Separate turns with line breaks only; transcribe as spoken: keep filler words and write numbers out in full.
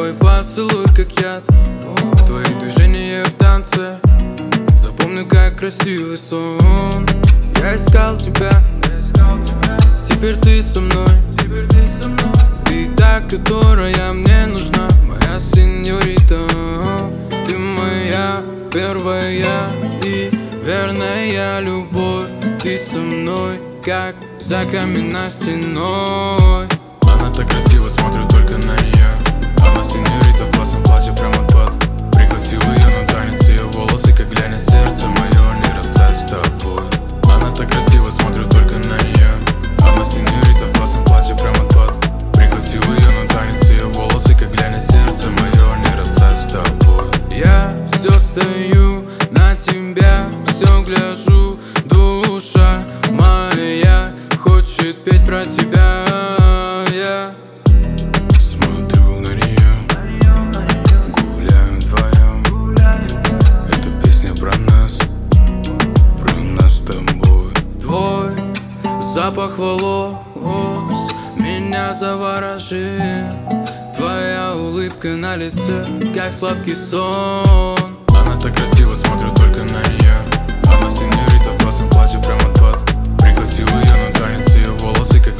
Твой поцелуй как яд, твои движения в танце. Запомню, как красивый сон. Я искал тебя, теперь ты со мной. Ты та, которая мне нужна, моя сеньорита. Ты моя первая и верная любовь. Ты со мной, как за каменной стеной. Она так красиво, смотрю только на нее. Она сеньорита в классном платье, прям отпад. Пригласил ее на танец, ее волосы как глянец. Сердце мое не растает с тобой. Она так красиво, смотрю только на нее. Она сеньорита в классном платье, прям отпад. Пригласил ее на танец, ее волосы как глянец. Сердце мое не растает с тобой. Я все стою на тебя, все гляжу. Душа моя хочет петь про тебя. Я смотрю на нее, гуляем вдвоем. Эта песня про нас, про нас с тобой. Твой запах волос меня заворожил. Твоя улыбка на лице, как сладкий сон. Она так красиво, смотрю только на нее. Она сеньорита в классном платье, прям отпад. Пригласил ее на танец, ее волосы как